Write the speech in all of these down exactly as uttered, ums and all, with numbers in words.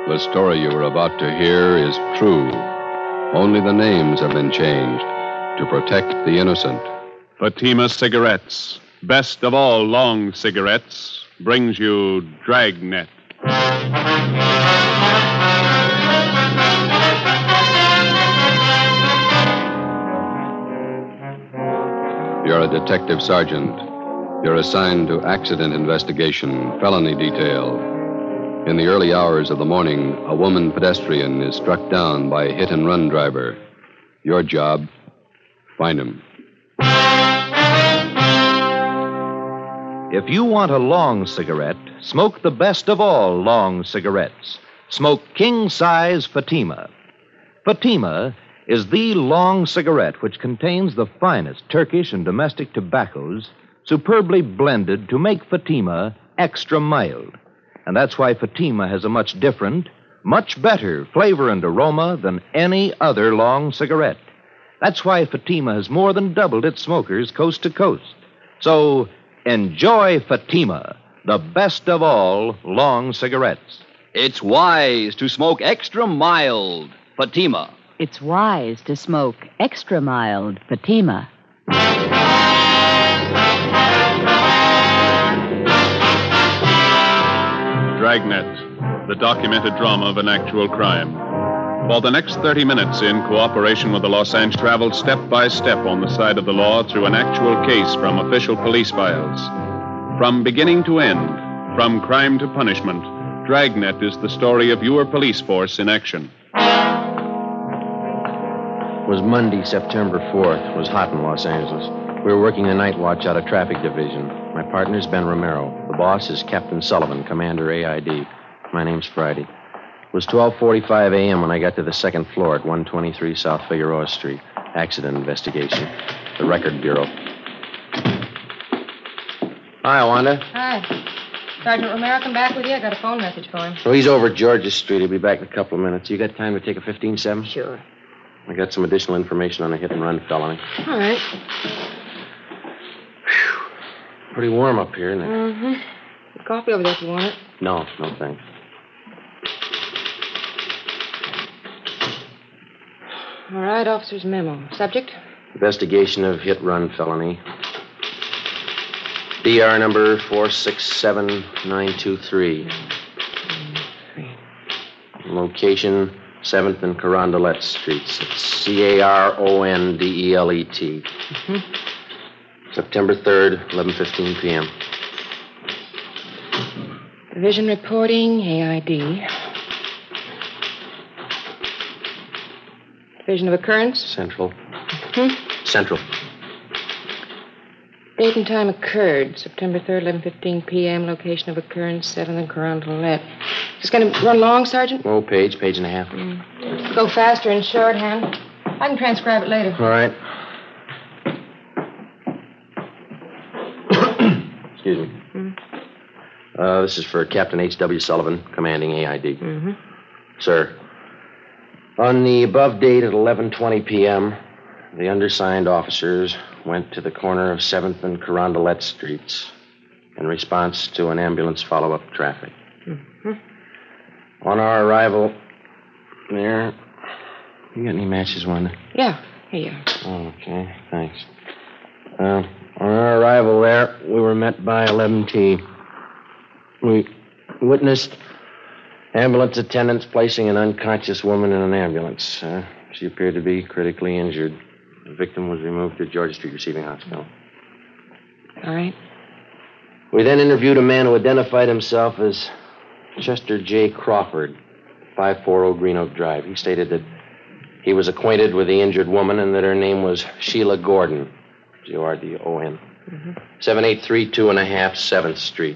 The story you are about to hear is true. Only the names have been changed to protect the innocent. Fatima Cigarettes, best of all long cigarettes, brings you Dragnet. You're a detective sergeant. You're assigned to accident investigation, felony detail. In the early hours of the morning, a woman pedestrian is struck down by a hit-and-run driver. Your job, find him. If you want a long cigarette, smoke the best of all long cigarettes. Smoke king-size Fatima. Fatima is the long cigarette which contains the finest Turkish and domestic tobaccos superbly blended to make Fatima extra mild. And that's why Fatima has a much different, much better flavor and aroma than any other long cigarette. That's why Fatima has more than doubled its smokers coast to coast. So enjoy Fatima, the best of all long cigarettes. It's wise to smoke extra mild Fatima. It's wise to smoke extra mild Fatima. Dragnet, the documented drama of an actual crime. For the next thirty minutes, in cooperation with the Los Angeles, traveled step by step on the side of the law through an actual case from official police files. From beginning to end, from crime to punishment, Dragnet is the story of your police force in action. It was Monday, September fourth. It was hot in Los Angeles. We were working the night watch out of traffic division. My partner's Ben Romero. The boss is Captain Sullivan, Commander A I D. My name's Friday. It was twelve forty-five a.m. when I got to the second floor at one twenty-three South Figueroa Street. Accident investigation. The Record Bureau. Hi, Wanda. Hi. Sergeant Romero come back with you? I got a phone message for him. Oh, he's over at Georgia Street. He'll be back in a couple of minutes. You got time to take a fifteen seven? Sure. I got some additional information on a hit-and-run felony. All right. Whew. Pretty warm up here, isn't it? Mm-hmm. Coffee over there if you want it. No, no thanks. All right, officer's memo. Subject? Investigation of hit-run felony. D R number four six seven nine two three. Location, seventh and Carondelet Streets. It's C A R O N D E L E T. Mm-hmm. September third, eleven fifteen p.m. Division reporting, A I D. Division of occurrence? Central. Hmm? Central. Date and time occurred, September third, eleven fifteen p.m. Location of occurrence, seventh and Carondelet. Is this going to run long, Sergeant? Oh, page, page and a half. Mm. Go faster in shorthand. I can transcribe it later. All right. Excuse me. Mm. Uh, this is for Captain H W. Sullivan, commanding A I D. Mm-hmm. Sir, on the above date at eleven twenty p.m., the undersigned officers went to the corner of seventh and Carondelet Streets in response to an ambulance follow-up traffic. Mm-hmm. On our arrival there... You got any matches, Wanda? Yeah, here you are. Okay, thanks. Uh, on our arrival there, we were met by eleven T. We witnessed ambulance attendants placing an unconscious woman in an ambulance. Uh, she appeared to be critically injured. The victim was removed to Georgia Street Receiving Hospital. All right. We then interviewed a man who identified himself as Chester J. Crawford, five forty Green Oak Drive. He stated that he was acquainted with the injured woman and that her name was Sheila Gordon, G O R D O N, Mm-hmm. seven eight three two and a half seventh Street.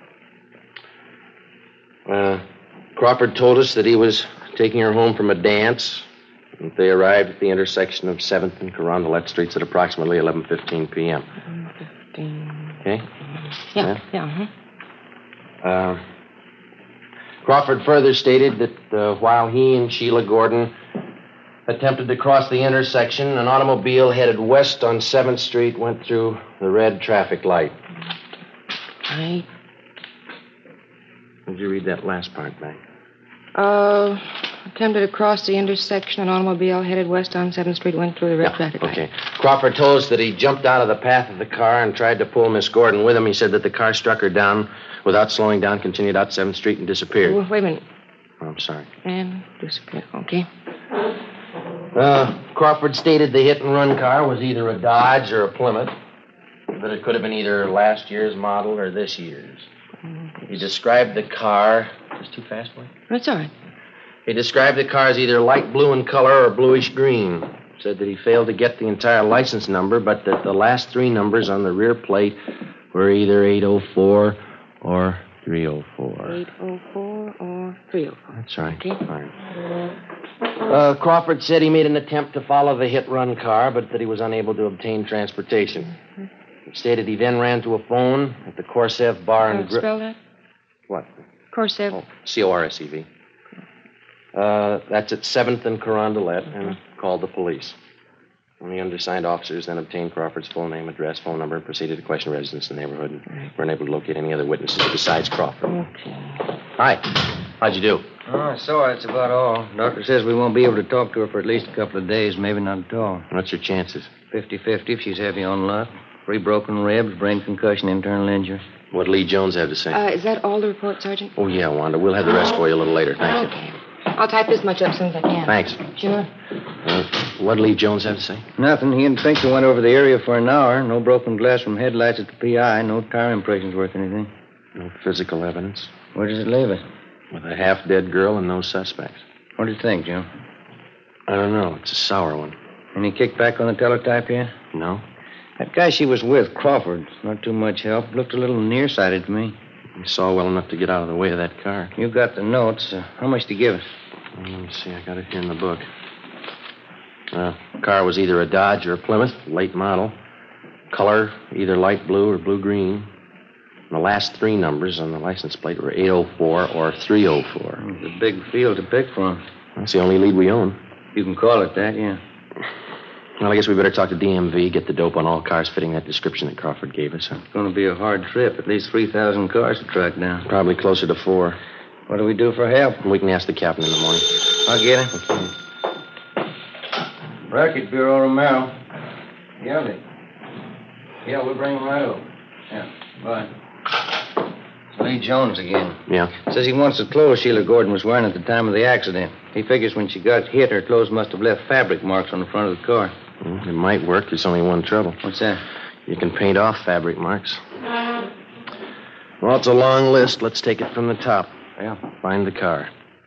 Uh, Crawford told us that he was taking her home from a dance. And they arrived at the intersection of seventh and Carondelet Streets at approximately eleven fifteen p.m. eleven fifteen. Okay? Yeah, yeah, uh-huh. Uh, Crawford further stated that uh, while he and Sheila Gordon attempted to cross the intersection, an automobile headed west on seventh Street went through the red traffic light. Right. Did you read that last part back? Uh, attempted to cross the intersection. An automobile headed west on seventh Street went through the red Yeah, traffic light. okay. Crawford told us that he jumped out of the path of the car and tried to pull Miss Gordon with him. He said that the car struck her down without slowing down, continued out seventh Street, and disappeared. Oh, wait a minute. Oh, I'm sorry. And disappeared. Okay. Uh, Crawford stated the hit-and-run car was either a Dodge or a Plymouth, but it could have been either last year's model or this year's. He described the car... Is this too fast, boy? That's all right. He described the car as either light blue in color or bluish green. Said that he failed to get the entire license number, but that the last three numbers on the rear plate were either eight oh four or three oh four. eight oh four or three oh four. That's right. Okay. Fine. Uh, Crawford said he made an attempt to follow the hit-run car, but that he was unable to obtain transportation. Mm-hmm. He stated he then ran to a phone at the Corsev Bar Uh, and Grill. spell that? What? Corsev. Oh, C O R S E V. Uh, that's at seventh and Carondelet, and called the police. And the undersigned officers then obtained Crawford's full name, address, phone number, and proceeded to question residents in the neighborhood, and were unable to locate any other witnesses besides Crawford. Okay. Hi. How'd you do? Oh, I saw her. That's about all. Doctor says we won't be able to talk to her for at least a couple of days, maybe not at all. What's your chances? fifty-fifty if she's heavy on luck. Three broken ribs, brain concussion, internal injury. What'd Lee Jones have to say? Uh, is that all the report, Sergeant? Oh, yeah, Wanda. We'll have the rest for you a little later. Thank you. Okay. I'll type this much up as soon as I can. Thanks. Sure. Uh, what'd Lee Jones have to say? Nothing. He and Pinker went over the area for an hour. No broken glass from headlights at the P I. No tire impressions worth anything. No physical evidence. Where does it leave us? With a half-dead girl and no suspects. What do you think, Joe? I don't know. It's a sour one. Any kickback on the teletype yet? No? That guy she was with, Crawford, not too much help. Looked a little nearsighted to me. He saw well enough to get out of the way of that car. You got the notes. Uh, how much to give us? Well, let me see. I got it here in the book. Uh, car was either a Dodge or a Plymouth, late model. Color, either light blue or blue-green. And the last three numbers on the license plate were eight oh four or three oh four. It's a big field to pick from. That's the only lead we own. You can call it that, yeah. Well, I guess we better talk to D M V, get the dope on all cars fitting that description that Crawford gave us. Huh? It's going to be a hard trip. At least three thousand cars to track down. Probably closer to four. What do we do for help? We can ask the captain in the morning. I'll get him. Racket Bureau, Romero. Yeah, they... Yeah, we'll bring him right over. Yeah, bye. It's Lee Jones again. Yeah? Says he wants the clothes Sheila Gordon was wearing at the time of the accident. He figures when she got hit, her clothes must have left fabric marks on the front of the car. Well, it might work. There's only one trouble. What's that? You can paint off fabric marks. Well, it's a long list. Let's take it from the top. Yeah. Find the car.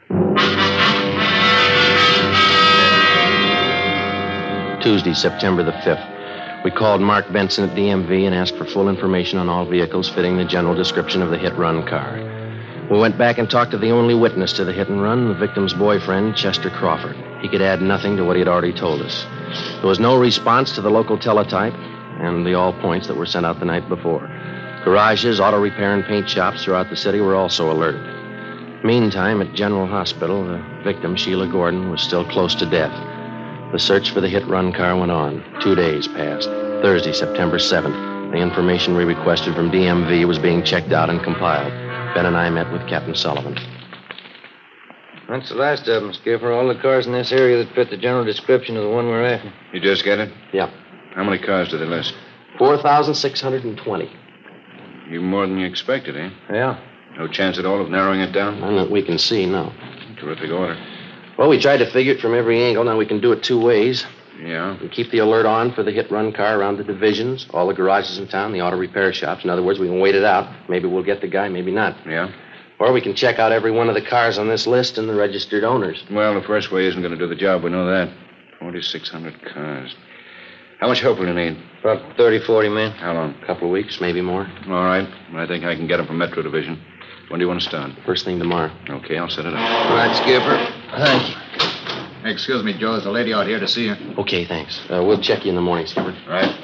Tuesday, September the fifth. We called Mark Benson at D M V and asked for full information on all vehicles fitting the general description of the hit-run car. We went back and talked to the only witness to the hit-and-run, the victim's boyfriend, Chester Crawford. He could add nothing to what he had already told us. There was no response to the local teletype and the all points that were sent out the night before. Garages, auto repair, and paint shops throughout the city were also alerted. Meantime, at General Hospital, the victim, Sheila Gordon, was still close to death. The search for the hit-run car went on. Two days passed. Thursday, September seventh, the information we requested from D M V was being checked out and compiled. Ben and I met with Captain Sullivan. That's the last of them, Skipper. All the cars in this area that fit the general description of the one we're after. You just get it? Yeah. How many cars did they list? four thousand six hundred twenty. Even more than you expected, eh? Yeah. No chance at all of narrowing it down? None that we can see, no. Terrific order. Well, we tried to figure it from every angle. Now we can do it two ways. Yeah? We keep the alert on for the hit-run car around the divisions, all the garages in town, the auto repair shops. In other words, we can wait it out. Maybe we'll get the guy, maybe not. Yeah? Or we can check out every one of the cars on this list and the registered owners. Well, the first way isn't going to do the job. We know that. forty-six hundred cars. How much help will you need? About thirty, forty men. How long? A couple of weeks, maybe more. All right. I think I can get them from Metro Division. When do you want to start? First thing tomorrow. Okay, I'll set it up. All right, Skipper. Thank you. Excuse me, Joe. There's a lady out here to see you. Okay, thanks. Uh, we'll check you in the morning, Skipper. Right.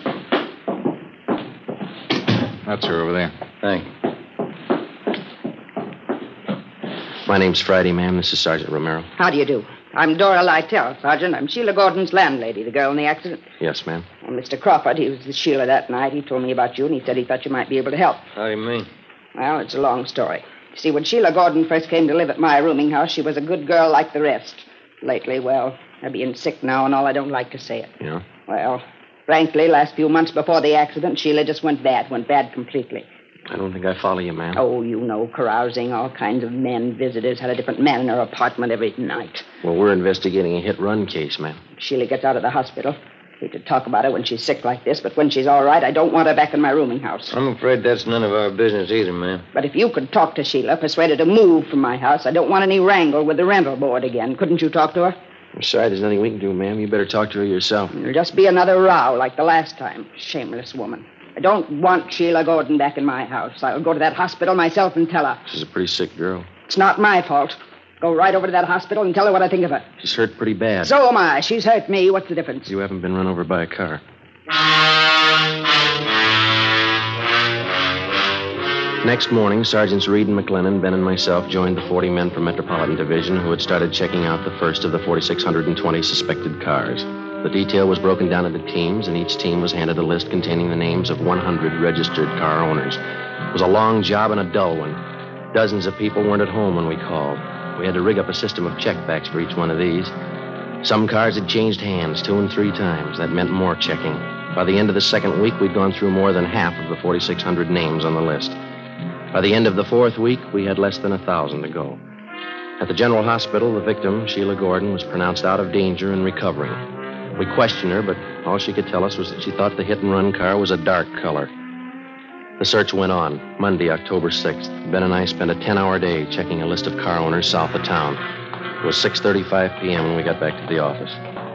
That's her over there. Thank you. My name's Friday, ma'am. This is Sergeant Romero. How do you do? I'm Dora Lytell, Sergeant. I'm Sheila Gordon's landlady, the girl in the accident. Yes, ma'am. Well, Mister Crawford, he was with Sheila that night. He told me about you, and he said he thought you might be able to help. How do you mean? Well, it's a long story. See, when Sheila Gordon first came to live at my rooming house, she was a good girl like the rest. Lately, well, her being sick now and all, I don't like to say it. Yeah? Well, frankly, last few months before the accident, Sheila just went bad, went bad completely. I don't think I follow you, ma'am. Oh, you know, carousing, all kinds of men, visitors, had a different man in her apartment every night. Well, we're investigating a hit-run case, ma'am. Sheila gets out of the hospital. Hate to talk about her when she's sick like this, but when she's all right, I don't want her back in my rooming house. I'm afraid that's none of our business either, ma'am. But if you could talk to Sheila, persuade her to move from my house, I don't want any wrangle with the rental board again. Couldn't you talk to her? I'm sorry, there's nothing we can do, ma'am. You better talk to her yourself. It'll just be another row like the last time. Shameless woman. I don't want Sheila Gordon back in my house. I'll go to that hospital myself and tell her. She's a pretty sick girl. It's not my fault. Go right over to that hospital and tell her what I think of her. She's hurt pretty bad. So am I. She's hurt me. What's the difference? You haven't been run over by a car. Next morning, Sergeants Reed and McLennan, Ben, and myself joined the forty men from Metropolitan Division who had started checking out the first of the four thousand six hundred twenty suspected cars. The detail was broken down into teams, and each team was handed a list containing the names of one hundred registered car owners. It was a long job and a dull one. Dozens of people weren't at home when we called. We had to rig up a system of checkbacks for each one of these. Some cars had changed hands two and three times. That meant more checking. By the end of the second week, we'd gone through more than half of the four thousand six hundred names on the list. By the end of the fourth week, we had less than a thousand to go. At the General Hospital, the victim, Sheila Gordon, was pronounced out of danger and recovering. We questioned her, but all she could tell us was that she thought the hit-and-run car was a dark color. The search went on. Monday, October sixth, Ben and I spent a ten-hour day checking a list of car owners south of town. It was six thirty-five p.m. when we got back to the office.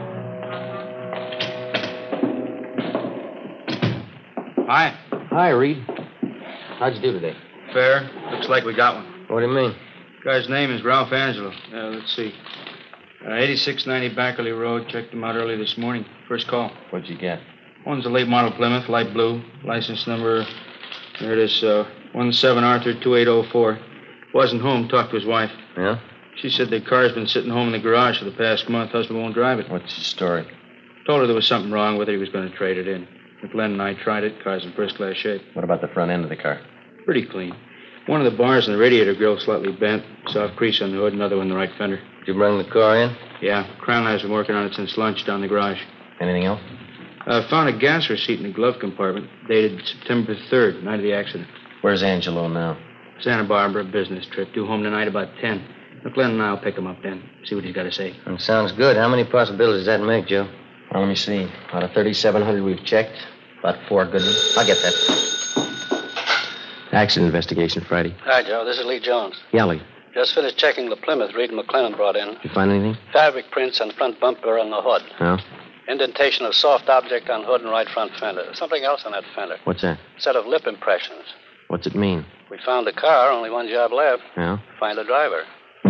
Hi. Hi, Reed. How'd you do today? Fair. Looks like we got one. What do you mean? Guy's name is Ralph Angelo. Uh, let's see. Uh, eighty-six ninety Backerley Road. Checked him out early this morning. First call. What'd you get? One's a late model Plymouth, light blue. License number, there it is, uh, one seven Arthur two eight oh four. Wasn't home. Talked to his wife. Yeah? She said the car's been sitting home in the garage for the past month. Husband won't drive it. What's your story? Told her there was something wrong with it. He was going to trade it in. McLennan and I tried it. Car's in first-class shape. What about the front end of the car? Pretty clean. One of the bars in the radiator grill slightly bent. Soft crease on the hood. Another one in the right fender. Did you bring the car in? Yeah. Crown has been working on it since lunch down the garage. Anything else? I uh, found a gas receipt in the glove compartment dated September third, night of the accident. Where's Angelo now? Santa Barbara, business trip. Due home tonight about ten. McLennan and I will pick him up then. See what he's got to say. That sounds good. How many possibilities does that make, Joe? Well, let me see. Out of thirty-seven hundred we've checked, about four good ones. I'll get that. Accident investigation, Friday. Hi, Joe. This is Lee Jones. Yeah, Lee. Just finished checking the Plymouth Reed and McLennan brought in. Did you find anything? Fabric prints on front bumper and the hood. Oh? Indentation of soft object on hood and right front fender. Something else on that fender. What's that? Set of lip impressions. What's it mean? We found the car. Only one job left. Yeah? Find the driver.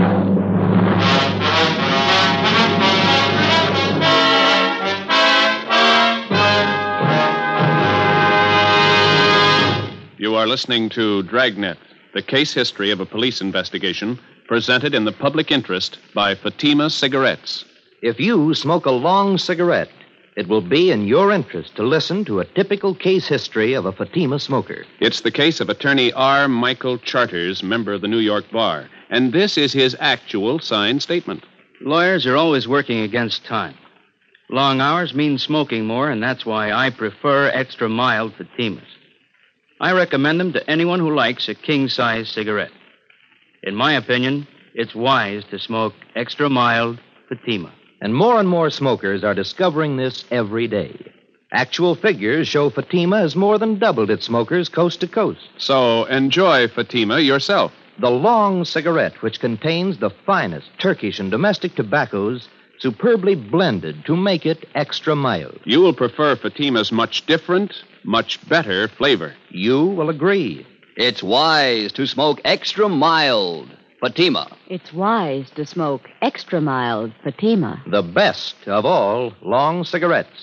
You are listening to Dragnet, the case history of a police investigation, presented in the public interest by Fatima Cigarettes. If you smoke a long cigarette, it will be in your interest to listen to a typical case history of a Fatima smoker. It's the case of attorney R. Michael Charters, member of the New York Bar. And this is his actual signed statement. Lawyers are always working against time. Long hours mean smoking more, and that's why I prefer extra mild Fatimas. I recommend them to anyone who likes a king-size cigarette. In my opinion, it's wise to smoke extra mild Fatima. And more and more smokers are discovering this every day. Actual figures show Fatima has more than doubled its smokers coast to coast. So enjoy Fatima yourself. The long cigarette, which contains the finest Turkish and domestic tobaccos, superbly blended to make it extra mild. You will prefer Fatima's much different, much better flavor. You will agree. It's wise to smoke extra mild Fatima. It's wise to smoke extra mild Fatima. The best of all long cigarettes.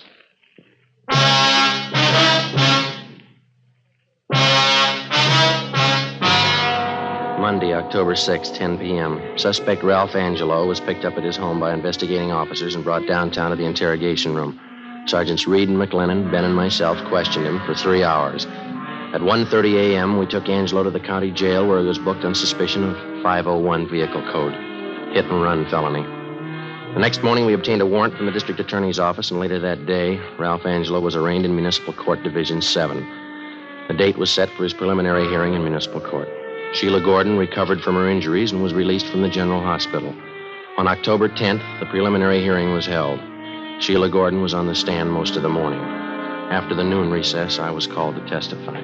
Monday, October sixth, ten p.m. Suspect Ralph Angelo was picked up at his home by investigating officers and brought downtown to the interrogation room. Sergeants Reed and McLennan, Ben, and myself questioned him for three hours. At one thirty a.m., we took Angelo to the county jail where he was booked on suspicion of five oh one vehicle code, hit and run felony. The next morning, we obtained a warrant from the district attorney's office, and later that day, Ralph Angelo was arraigned in Municipal Court Division seven. The date was set for his preliminary hearing in municipal court. Sheila Gordon recovered from her injuries and was released from the general hospital. On October tenth, the preliminary hearing was held. Sheila Gordon was on the stand most of the morning. After the noon recess, I was called to testify.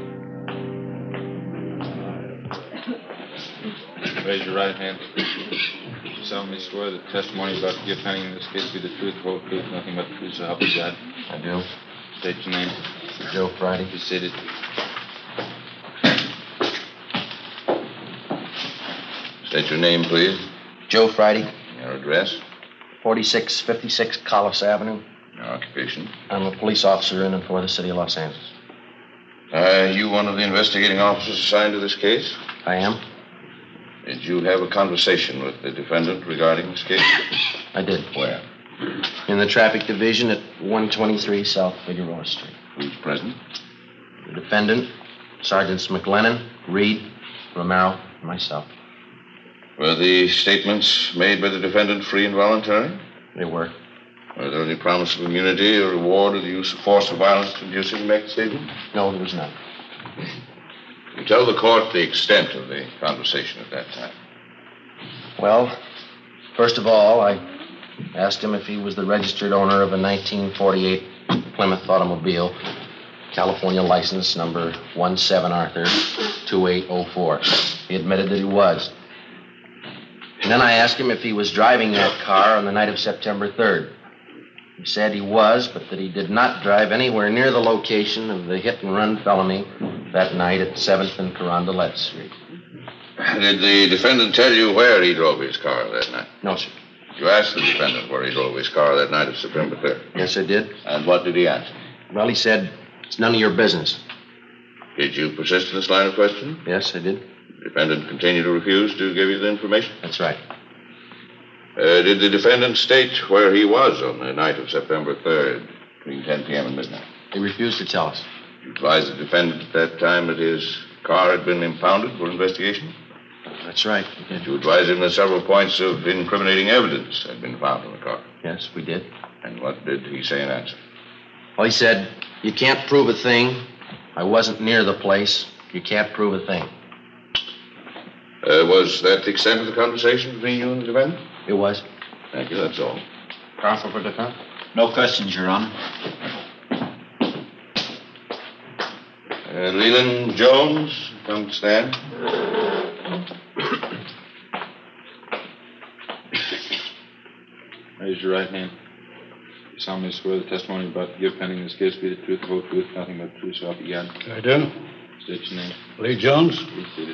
Raise your right hand. You solemnly swear that testimony about to give pending in this case be the truth, the whole truth, nothing but the truth, so help you God. I do. State your name. Joe Friday. Be seated. State your name, please. Joe Friday. Your address. forty-six fifty-six Collis Avenue. Your occupation. I'm a police officer in and for the city of Los Angeles. Are you one of the investigating officers assigned to this case? I am. Did you have a conversation with the defendant regarding this case? I did. Where? In the traffic division at one twenty-three South Figueroa Street. Who's present? The defendant, Sergeants McLennan, Reed, Romero, and myself. Were the statements made by the defendant free and voluntary? They were. Was there any promise of immunity or reward or the use of force or violence to induce you to make the statement? No, there was none. You tell the court the extent of the conversation at that time. Well, first of all, I asked him if he was the registered owner of a nineteen forty-eight Plymouth automobile, California license number one seven Arthur two eight oh four. He admitted that he was. And then I asked him if he was driving that car on the night of September third. He said he was, but that he did not drive anywhere near the location of the hit-and-run felony that night at seventh and Carondelet Street. Did the defendant tell you where he drove his car that night? No, sir. You asked the defendant where he drove his car that night of September third? Yes, I did. And what did he answer? Well, he said, it's none of your business. Did you persist in this line of questioning? Yes, I did. The defendant continued to refuse to give you the information? That's right. Uh, did the defendant state where he was on the night of September third, between ten p.m. and midnight? He refused to tell us. You advised the defendant at that time that his car had been impounded for investigation? That's right. We did. You advised him that several points of incriminating evidence had been found in the car? Yes, we did. And what did he say in answer? Well, he said, you can't prove a thing. I wasn't near the place. You can't prove a thing. Uh, was that the extent of the conversation between you and the defendant? It was. Thank you, that's all. Counsel for defense? No questions, Your Honor. Uh, Leland Jones, come to stand. Raise your right hand. You solemnly swear the testimony you're about to give pending this case be the truth, the whole truth, nothing but the truth, so help you God. I do. State your name. Lee Jones. Be seated.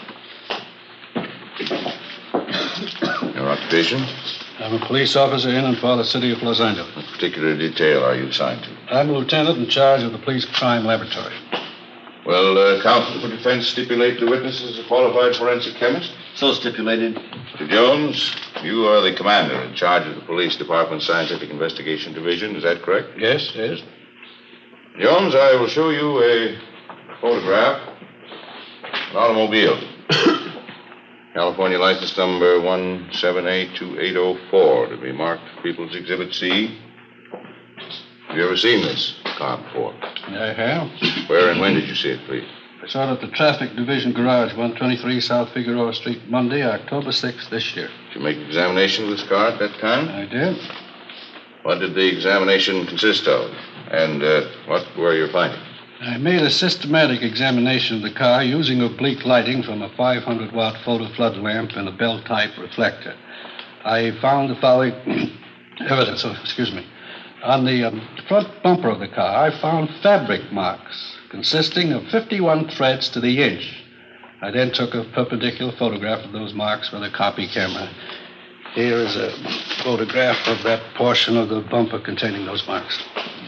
Your occupation? I'm a police officer in and for the city of Los Angeles. What particular detail are you assigned to? I'm a lieutenant in charge of the police crime laboratory. Will uh, counsel for defense stipulate the witness as a qualified forensic chemist? So stipulated. Mister Jones, you are the commander in charge of the police department's scientific investigation division. Is that correct? Yes, yes. Jones, I will show you a photograph of an automobile. California license number one seven eight two eight oh four to be marked People's Exhibit C. Have you ever seen this car before? I have. Where and when did you see it, please? I saw it at the Traffic Division Garage, one twenty-three South Figueroa Street, Monday, October sixth this year. Did you make an examination of this car at that time? I did. What did the examination consist of? And uh, what were your findings? I made a systematic examination of the car using oblique lighting from a five hundred watt photo flood lamp and a bell-type reflector. I found the following evidence. Oh, excuse me. On the um, front bumper of the car, I found fabric marks consisting of fifty-one threads to the inch. I then took a perpendicular photograph of those marks with a copy camera. Here is a photograph of that portion of the bumper containing those marks.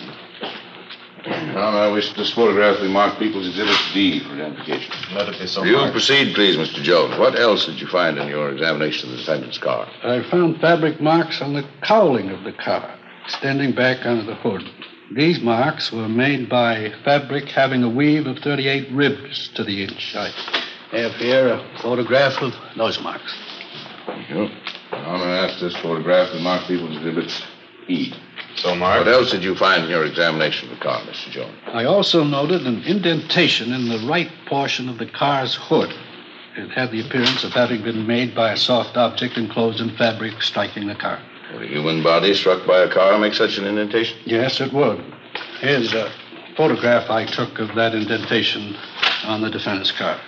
Now, I wish this photograph be marked People's Exhibit D for identification. Let it be so You marked. proceed, please, Mister Jones. What else did you find in your examination of the defendant's car? I found fabric marks on the cowling of the car, extending back under the hood. These marks were made by fabric having a weave of thirty-eight ribs to the inch. I have here a photograph of those marks. Thank you. I'm going to ask this photograph to mark people's exhibits E. So, Mark? What else did you find in your examination of the car, Mister Jones? I also noted an indentation in the right portion of the car's hood. It had the appearance of having been made by a soft object enclosed in fabric striking the car. Would a human body struck by a car make such an indentation? Yes, it would. Here's a photograph I took of that indentation on the defendant's car.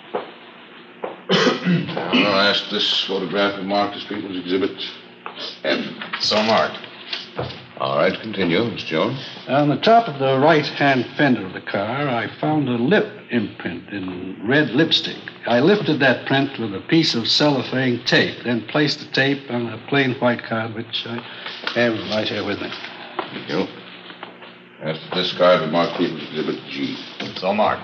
I'm going to ask this photograph of marked as people's exhibit F. So marked. All right, continue, Mister Jones. On the top of the right-hand fender of the car, I found a lip imprint in red lipstick. I lifted that print with a piece of cellophane tape, then placed the tape on a plain white card, which I have right here with me. Thank you. Ask that this card would mark people's exhibit G. So marked.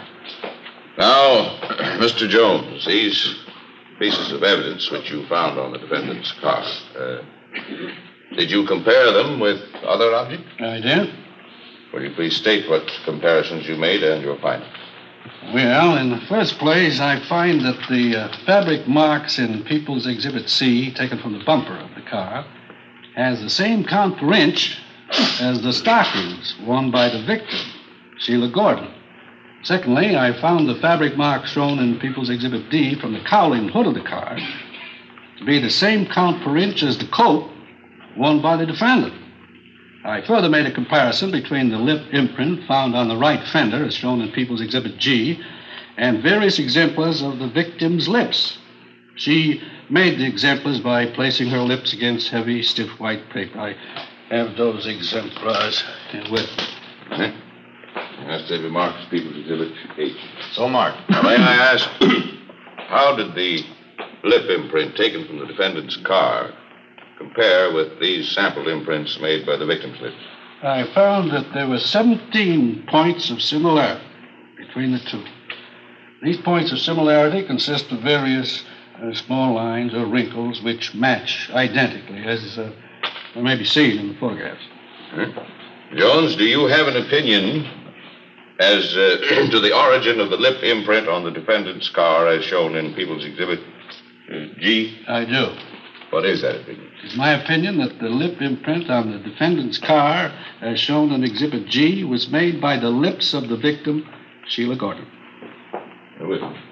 Now, Mister Jones, these pieces of evidence which you found on the defendant's car, uh, did you compare them with other objects? I did. Will you please state what comparisons you made and your findings? Well, in the first place, I find that the uh, fabric marks in People's Exhibit C, taken from the bumper of the car, has the same count per inch as the stockings worn by the victim, Sheila Gordon. Secondly, I found the fabric marks shown in People's Exhibit D from the cowling hood of the car to be the same count per inch as the coat worn by the defendant. I further made a comparison between the lip imprint found on the right fender, as shown in People's Exhibit G, and various exemplars of the victim's lips. She made the exemplars by placing her lips against heavy, stiff white paper. I have those exemplars with me. Okay. Ask David Marcus, People's Exhibit H. So marked. Now, may I ask, how did the lip imprint taken from the defendant's car compare with these sampled imprints made by the victim's lips? I found that there were seventeen points of similarity between the two. These points of similarity consist of various uh, small lines or wrinkles which match identically, as uh, may be seen in the photographs. Hmm. Jones, do you have an opinion as uh, to the origin of the lip imprint on the defendant's car as shown in People's Exhibit uh, G? I do. What is that opinion? It's my opinion that the lip imprint on the defendant's car, as shown in Exhibit G, was made by the lips of the victim, Sheila Gordon. With me.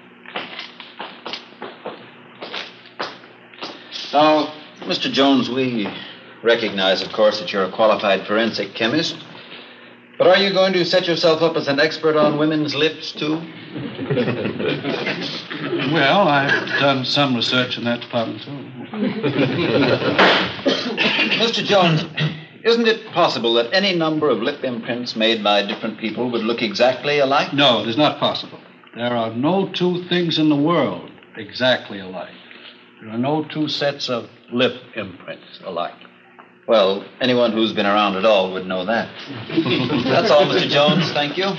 Now, Mister Jones, we recognize, of course, that you're a qualified forensic chemist. But are you going to set yourself up as an expert on women's lips, too? Well, I've done some research in that department, too. Mister Jones, isn't it possible that any number of lip imprints made by different people would look exactly alike? No, it is not possible. There are no two things in the world exactly alike. There are no two sets of lip imprints alike. Well, anyone who's been around at all would know that. That's all, Mister Jones. Thank you.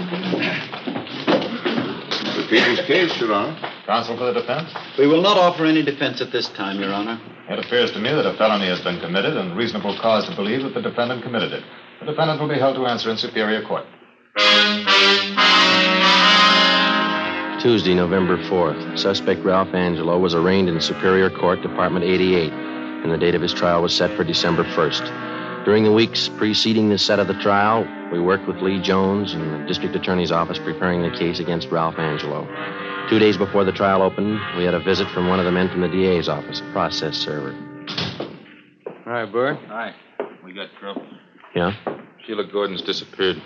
The people's case, Your Honor. Counsel for the defense? We will not offer any defense at this time, Your Honor. It appears to me that a felony has been committed and reasonable cause to believe that the defendant committed it. The defendant will be held to answer in Superior Court. Tuesday, November fourth. Suspect Ralph Angelo was arraigned in Superior Court, Department eighty-eight, and the date of his trial was set for December first. During the weeks preceding the set of the trial, we worked with Lee Jones in the district attorney's office preparing the case against Ralph Angelo. Two days before the trial opened, we had a visit from one of the men from the D A's office, a process server. All right, Burr. Hi. We got trouble. Yeah? Sheila Gordon's disappeared.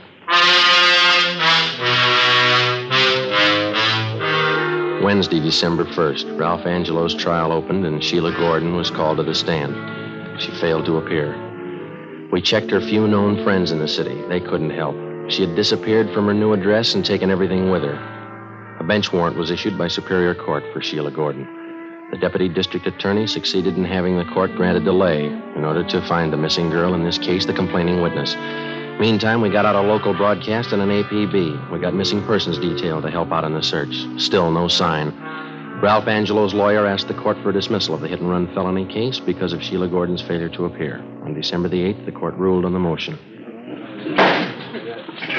Wednesday, December first, Ralph Angelo's trial opened and Sheila Gordon was called to the stand. She failed to appear. We checked her few known friends in the city. They couldn't help. She had disappeared from her new address and taken everything with her. A bench warrant was issued by Superior Court for Sheila Gordon. The deputy district attorney succeeded in having the court grant a delay in order to find the missing girl, in this case, the complaining witness. Meantime, we got out a local broadcast and an A P B. We got missing persons detail to help out in the search. Still no sign. Ralph Angelo's lawyer asked the court for a dismissal of the hit-and-run felony case because of Sheila Gordon's failure to appear. On December the eighth, the court ruled on the motion.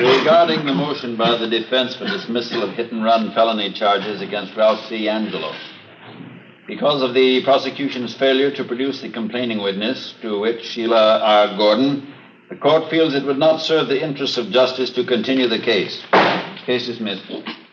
Regarding the motion by the defense for dismissal of hit-and-run felony charges against Ralph C. Angelo, because of the prosecution's failure to produce the complaining witness, to which Sheila R. Gordon, the court feels it would not serve the interests of justice to continue the case. Case dismissed.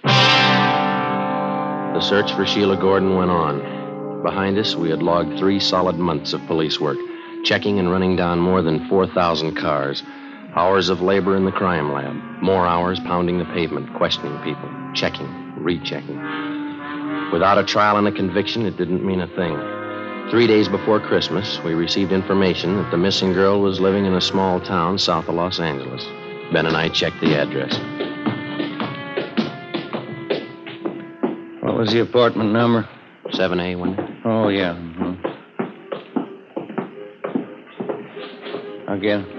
The search for Sheila Gordon went on. Behind us, we had logged three solid months of police work, checking and running down more than four thousand cars. Hours of labor in the crime lab. More hours pounding the pavement, questioning people, checking, rechecking. Without a trial and a conviction, it didn't mean a thing. Three days before Christmas, we received information that the missing girl was living in a small town south of Los Angeles. Ben and I checked the address. What was the apartment number? seven A, wasn't it? Oh, yeah. Mm-hmm. Again.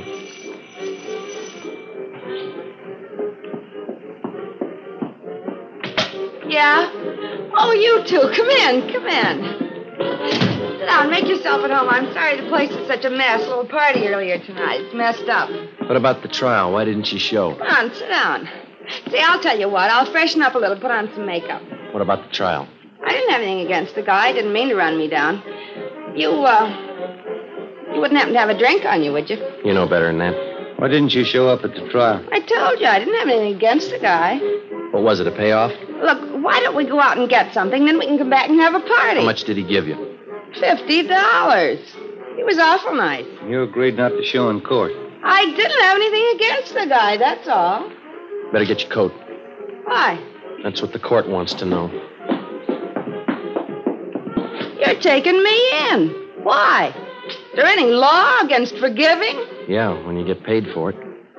Yeah? Oh, you two. Come in. Come in. Sit down. Make yourself at home. I'm sorry the place is such a mess. A little party earlier tonight. It's messed up. What about the trial? Why didn't you show? Come on, sit down. See, I'll tell you what. I'll freshen up a little, put on some makeup. What about the trial? I didn't have anything against the guy. I didn't mean to run me down. You, uh... You wouldn't happen to have a drink on you, would you? You know better than that. Why didn't you show up at the trial? I told you. I didn't have anything against the guy. What was it, a payoff? Look, why don't we go out and get something, then we can come back and have a party? How much did he give you? Fifty dollars. He was awful nice. You agreed not to show in court. I didn't have anything against the guy, that's all. Better get your coat. Why? That's what the court wants to know. You're taking me in. Why? Is there any law against forgiving? Yeah, when you get paid for it.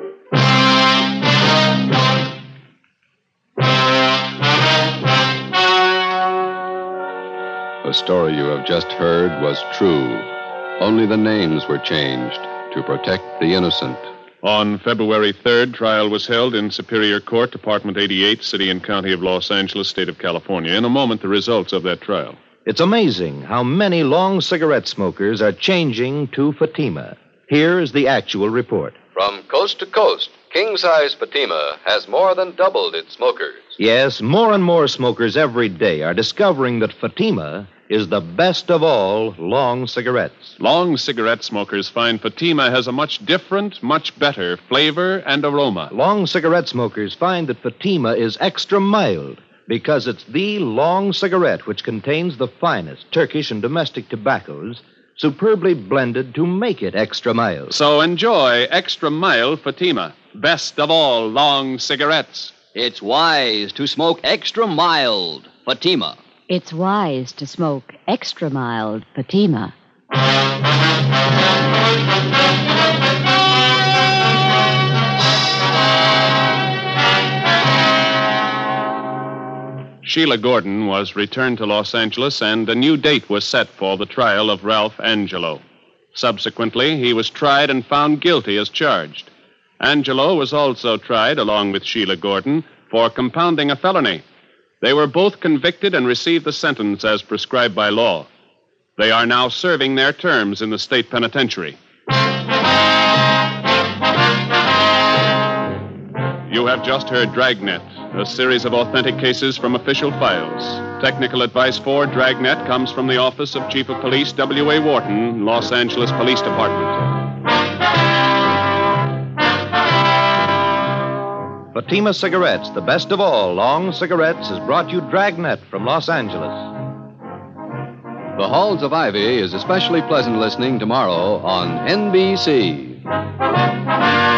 The story you have just heard was true. Only the names were changed to protect the innocent. On February third, trial was held in Superior Court, Department eighty-eight, City and County of Los Angeles, State of California. In a moment, the results of that trial. It's amazing how many long cigarette smokers are changing to Fatima. Here is the actual report. From coast to coast, king-size Fatima has more than doubled its smokers. Yes, more and more smokers every day are discovering that Fatima is the best of all long cigarettes. Long cigarette smokers find Fatima has a much different, much better flavor and aroma. Long cigarette smokers find that Fatima is extra mild because it's the long cigarette which contains the finest Turkish and domestic tobaccos superbly blended to make it extra mild. So enjoy extra mild Fatima, best of all long cigarettes. It's wise to smoke extra mild Fatima. It's wise to smoke extra mild Fatima. Sheila Gordon was returned to Los Angeles, and a new date was set for the trial of Ralph Angelo. Subsequently, he was tried and found guilty as charged. Angelo was also tried, along with Sheila Gordon, for compounding a felony. They were both convicted and received the sentence as prescribed by law. They are now serving their terms in the state penitentiary. You have just heard Dragnet, a series of authentic cases from official files. Technical advice for Dragnet comes from the Office of Chief of Police W A Wharton, Los Angeles Police Department. Fatima Cigarettes, the best of all long cigarettes, has brought you Dragnet from Los Angeles. The Halls of Ivy is especially pleasant listening tomorrow on N B C.